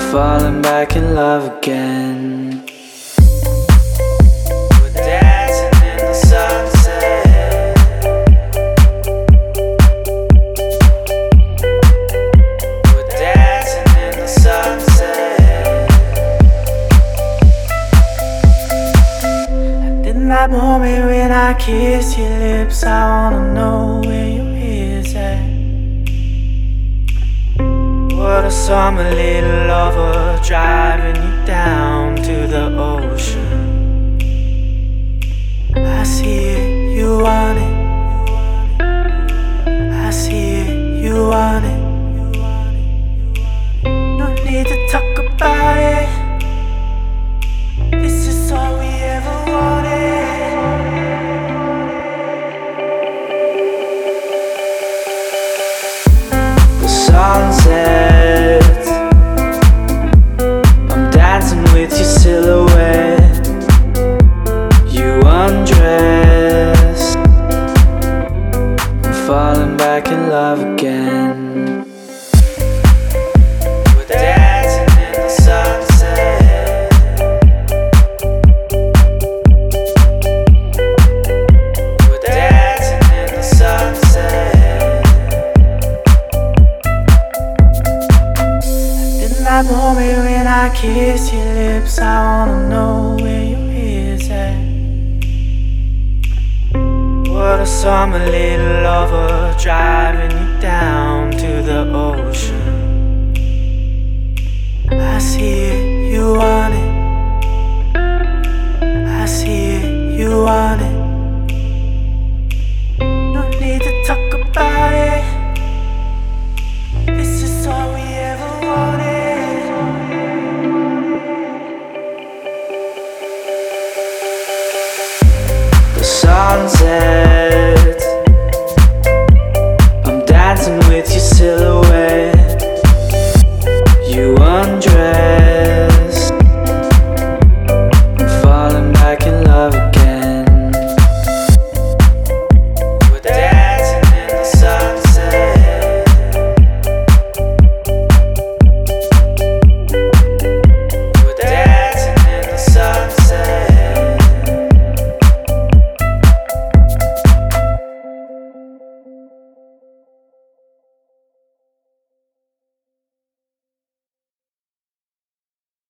falling back in love again. We're dancing in the sunset. We're dancing in the sunset. And in that moment when I kiss your lips, I wanna know where your ears at. What a summer little lover, driving you down to the ocean. I see it, you want it. I see it, you want it. No need to talk about it. This is all we ever wanted. The sunset, with your silhouette, you undress. I'm falling back in love again. We're dancing in the sunset. We're dancing in the sunset. And in that moment when I kiss your lips, I wanna know where your ears at. What a summer little lover, driving you down to the ocean.